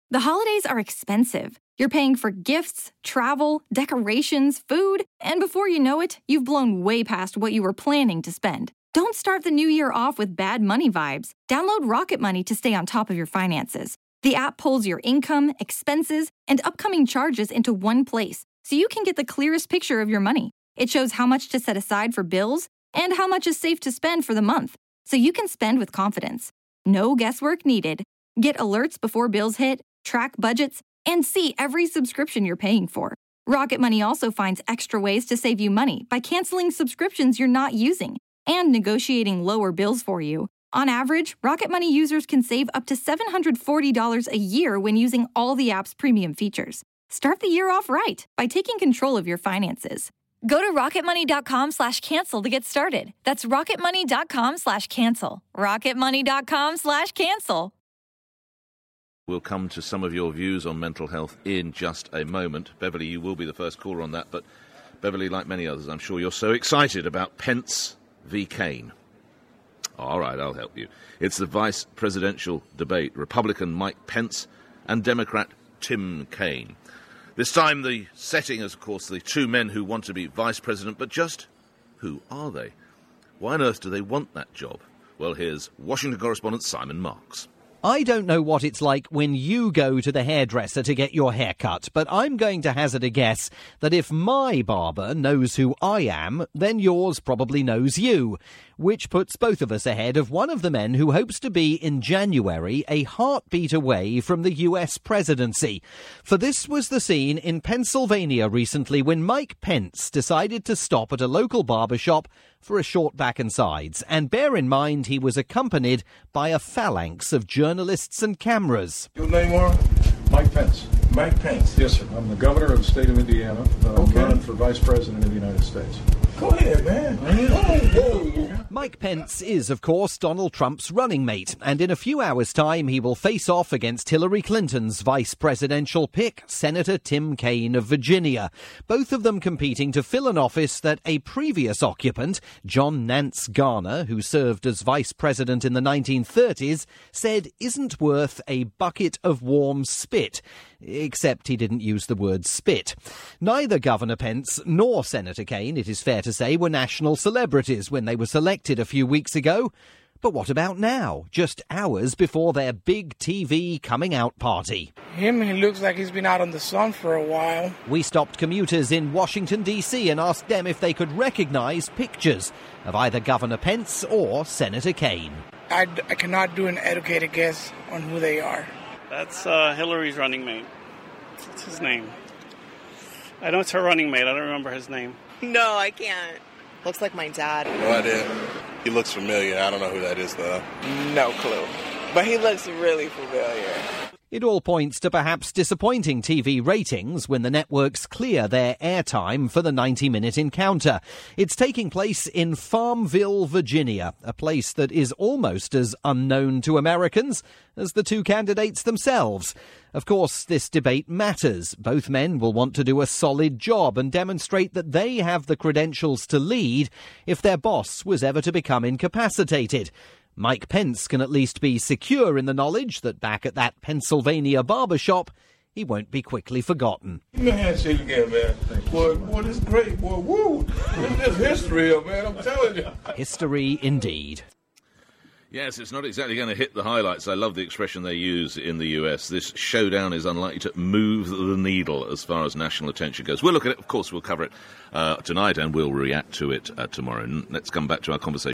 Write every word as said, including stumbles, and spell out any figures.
The holidays are expensive. You're paying for gifts, travel, decorations, food, and before you know it, you've blown way past what you were planning to spend. Don't start the new year off with bad money vibes. Download Rocket Money to stay on top of your finances. The app pulls your income, expenses, and upcoming charges into one place, so you can get the clearest picture of your money. It shows how much to set aside for bills and how much is safe to spend for the month, so you can spend with confidence. No guesswork needed. Get alerts before bills hit, track budgets, and see every subscription you're paying for. Rocket Money also finds extra ways to save you money by canceling subscriptions you're not using and negotiating lower bills for you. On average, Rocket Money users can save up to seven hundred forty dollars a year when using all the app's premium features. Start the year off right by taking control of your finances. Go to rocketmoney.com slash cancel to get started. That's rocketmoney.com slash cancel. rocketmoney.com slash cancel. We'll come to some of your views on mental health in just a moment. Beverly, you will be the first caller on that, but Beverly, like many others, I'm sure you're so excited about Pence v. Kaine. All right, I'll help you. It's the vice presidential debate. Republican Mike Pence and Democrat Tim Kaine. This time the setting is, of course, the two men who want to be vice president, but just who are they? Why on earth do they want that job? Well, here's Washington correspondent Simon Marks. I don't know what it's like when you go to the hairdresser to get your hair cut, but I'm going to hazard a guess that if my barber knows who I am, then yours probably knows you, which puts both of us ahead of one of the men who hopes to be, in January, a heartbeat away from the U S presidency. For this was the scene in Pennsylvania recently when Mike Pence decided to stop at a local barbershop for a short back and sides. And bear in mind, he was accompanied by a phalanx of journalists and cameras. Your name, Warren? Mike Pence. Mike Pence. Yes, sir. I'm the governor of the state of Indiana. Uh, Okay. running for vice president of the United States. Go ahead, man. Oh, Mike Pence is, of course, Donald Trump's running mate, and in a few hours' time he will face off against Hillary Clinton's vice presidential pick, Senator Tim Kaine of Virginia, both of them competing to fill an office that a previous occupant, John Nance Garner, who served as vice president in the nineteen thirties, said isn't worth a bucket of warm spit. Except he didn't use the word spit. Neither Governor Pence nor Senator Kaine, it is fair to say, were national celebrities when they were selected a few weeks ago. But what about now, just hours before their big T V coming out party? him, he looks like he's been out in the sun for a while. We stopped commuters in Washington, D C and asked them if they could recognise pictures of either Governor Pence or Senator Kaine. I, I cannot do an educated guess on who they are. That's uh, Hillary's running mate. What's his name? I know it's her running mate. I don't remember his name. No, I can't. Looks like my dad. No idea. He looks familiar. I don't know who that is, though. No clue. But he looks really familiar. It all points to perhaps disappointing T V ratings when the networks clear their airtime for the ninety-minute encounter. It's taking place in Farmville, Virginia, a place that is almost as unknown to Americans as the two candidates themselves. Of course, this debate matters. Both men will want to do a solid job and demonstrate that they have the credentials to lead if their boss was ever to become incapacitated. Mike Pence can at least be secure in the knowledge that back at that Pennsylvania barbershop, he won't be quickly forgotten. Give me a handshake again, man. Boy, boy, this is great. Boy, woo. This is history, here, man. I'm telling you. History indeed. Yes, it's not exactly going to hit the highlights. I love the expression they use in the U S. This showdown is unlikely to move the needle as far as national attention goes. We'll look at it. Of course, we'll cover it uh, tonight and we'll react to it uh, tomorrow. Let's come back to our conversation.